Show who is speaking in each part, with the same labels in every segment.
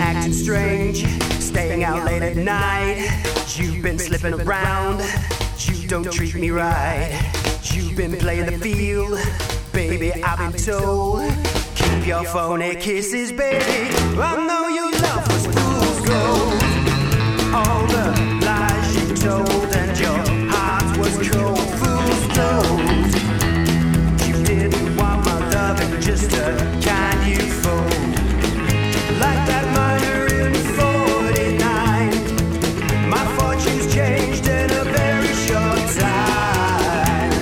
Speaker 1: acting strange, staying out late at night. You've been slipping around, you don't treat me right. You've been playing the field, baby, I've been told. Keep your phony kisses, baby. I know your love was fool's gold. All the lies you told and your heart was cold, fool's gold. You didn't want my love and just a kind you fold. Like that miner in 49, my fortune's changed in a very short time.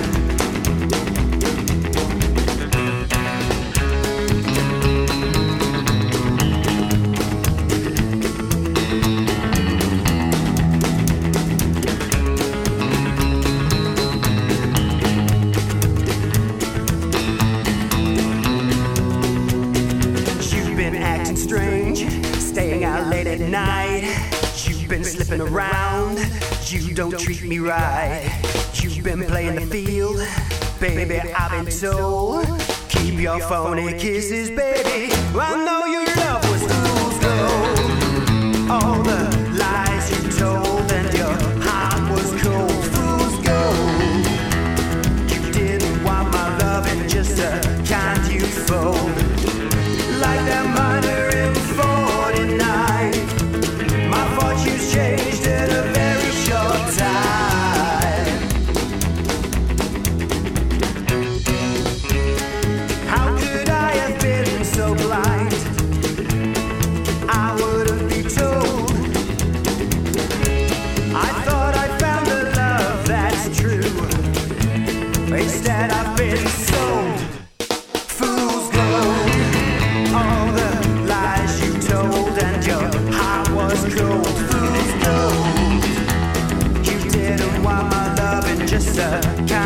Speaker 1: You've been acting strange, staying out late at night. You've been slipping around, you don't treat me right. You've been playing the field, baby, I've been told. Keep your phony kisses, baby. I know your love was fool's gold. All the lies you told and your heart was cold, fool's gold. You didn't want my love and just a kind you fold. Like that miner in 49, my fortune's changed in a very short time. How could I have been so blind? I wouldn't be told. I thought I found a love that's true. Instead I've been sold. Fool's gold. All the lies you told and your heart was cold, fool's gold. You didn't want my love and just a